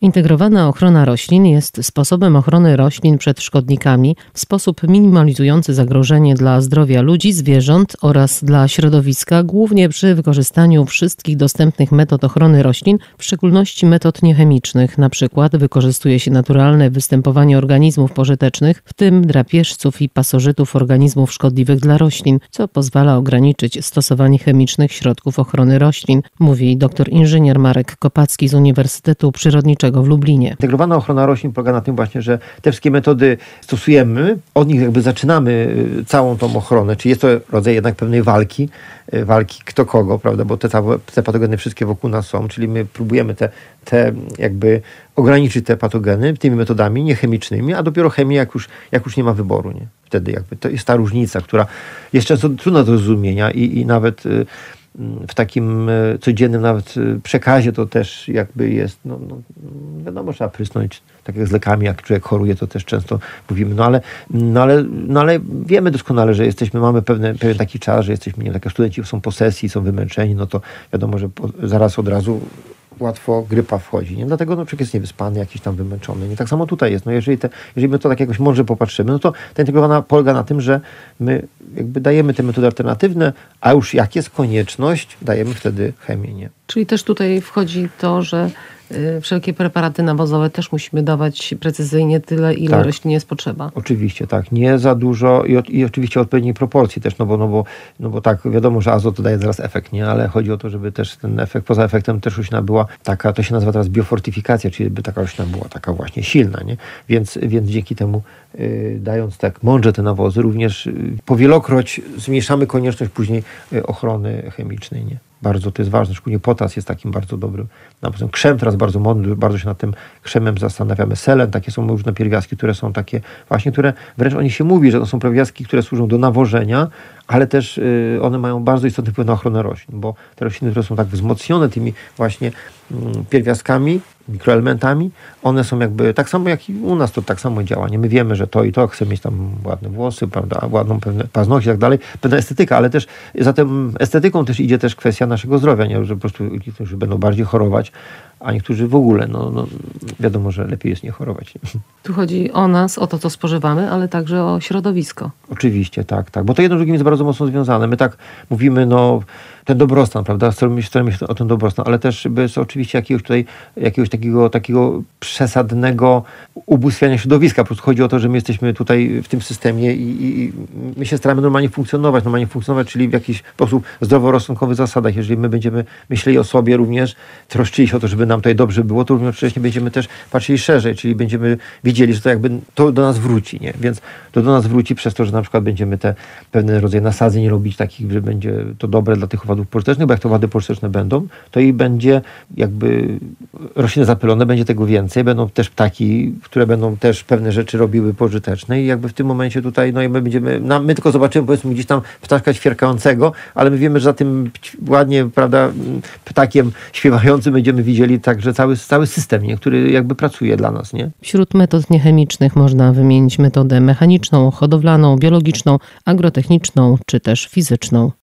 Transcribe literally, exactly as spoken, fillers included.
Integrowana ochrona roślin jest sposobem ochrony roślin przed szkodnikami w sposób minimalizujący zagrożenie dla zdrowia ludzi, zwierząt oraz dla środowiska, głównie przy wykorzystaniu wszystkich dostępnych metod ochrony roślin, w szczególności metod niechemicznych. Na przykład wykorzystuje się naturalne występowanie organizmów pożytecznych, w tym drapieżców i pasożytów organizmów szkodliwych dla roślin, co pozwala ograniczyć stosowanie chemicznych środków ochrony roślin, mówi dr inżynier Marek Kopacki z Uniwersytetu Przyrodniczego w Lublinie. Integrowana ochrona roślin polega na tym właśnie, że te wszystkie metody stosujemy, od nich jakby zaczynamy całą tą ochronę, czyli jest to rodzaj jednak pewnej walki, walki kto kogo, prawda, bo te, te patogeny wszystkie wokół nas są, czyli my próbujemy te, te jakby ograniczyć te patogeny tymi metodami niechemicznymi, a dopiero chemia jak już, jak już nie ma wyboru, nie? Wtedy jakby to jest ta różnica, która jest często trudna do zrozumienia i, i nawet w takim codziennym nawet przekazie to też jakby jest, no, no wiadomo, trzeba prysnąć, tak jak z lekami, jak człowiek choruje, to też często mówimy, no ale, no ale, no ale wiemy doskonale, że jesteśmy, mamy pewne, pewien taki czas, że jesteśmy, nie wiem, tak jak studenci są po sesji, są wymęczeni, no to wiadomo, że po, zaraz od razu łatwo grypa wchodzi, nie? Dlatego no, człowiek jest niewyspany, jakiś tam wymęczony. Nie? Tak samo tutaj jest. No, jeżeli, te, jeżeli my to tak jakoś mądrze popatrzymy, no to ta integrowana polega na tym, że my jakby dajemy te metody alternatywne, a już jak jest konieczność, dajemy wtedy chemię, nie? Czyli też tutaj wchodzi to, że y, wszelkie preparaty nawozowe też musimy dawać precyzyjnie tyle, ile tak. roślinie jest potrzeba. Oczywiście, tak. Nie za dużo i, i oczywiście odpowiedniej proporcji też, no bo, no, bo, no bo tak, wiadomo, że azot daje zaraz efekt, nie? Ale chodzi o to, żeby też ten efekt, poza efektem też roślina była taka, to się nazywa teraz biofortyfikacja, czyli by taka roślina była taka właśnie silna, nie? Więc, więc dzięki temu y, dając tak mądrze te nawozy, również y, powielokroć zmniejszamy konieczność później y, ochrony chemicznej, nie? Bardzo to jest ważne, szczególnie potas jest takim bardzo dobrym. Na przykład krzem teraz bardzo modny, bardzo się nad tym krzemem zastanawiamy. Selen, takie są różne pierwiastki, które są takie właśnie, które wręcz o nich się mówi, że to są pierwiastki, które służą do nawożenia, ale też y, one mają bardzo istotny wpływ na ochronę roślin, bo te rośliny, które są tak wzmocnione tymi właśnie y, pierwiastkami, mikroelementami, one są jakby, tak samo jak i u nas to tak samo działa. Nie? My wiemy, że to i to, chcemy mieć tam ładne włosy, prawda, ładną pewne paznokcie i tak dalej, pewna estetyka, ale też za tą estetyką też idzie też kwestia naszego zdrowia, nie? Że po prostu niektórzy będą bardziej chorować, a niektórzy w ogóle, no, no wiadomo, że lepiej jest nie chorować. Nie? Tu chodzi o nas, o to, co spożywamy, ale także o środowisko. Oczywiście, tak, tak, bo to jedno z drugim jest bardzo mocno związane. My tak mówimy, no, ten dobrostan, prawda, staramy się o ten dobrostan, ale też bez oczywiście jakiegoś tutaj, jakiegoś takiego, takiego przesadnego ubóstwiania środowiska. Po prostu chodzi o to, że my jesteśmy tutaj w tym systemie i, i my się staramy normalnie funkcjonować, normalnie funkcjonować, czyli w jakiś sposób zdroworozsądkowych zasadach. Jeżeli my będziemy myśleli o sobie również, troszczyli się o to, żeby nam tutaj dobrze było, to równocześnie będziemy też patrzyli szerzej, czyli będziemy widzieli, że to jakby to do nas wróci, nie? Więc to do nas wróci przez to, że na przykład będziemy te pewne rodzaje nasadzeń robić takich, że będzie to dobre dla tych owadów pożytecznych, bo jak te owady pożyteczne będą, to i będzie jakby rośliny zapylone, będzie tego więcej, będą też ptaki, które będą też pewne rzeczy robiły pożyteczne i jakby w tym momencie tutaj, no i my będziemy, no, my tylko zobaczymy powiedzmy gdzieś tam ptaszka ćwierkającego, ale my wiemy, że za tym ładnie, prawda, ptakiem śpiewającym będziemy widzieli także cały, cały system, nie? Który jakby pracuje dla nas, nie? Wśród metod niechemicznych można wymienić metodę mechaniczną, hodowlaną, biologiczną, agrotechniczną czy też fizyczną.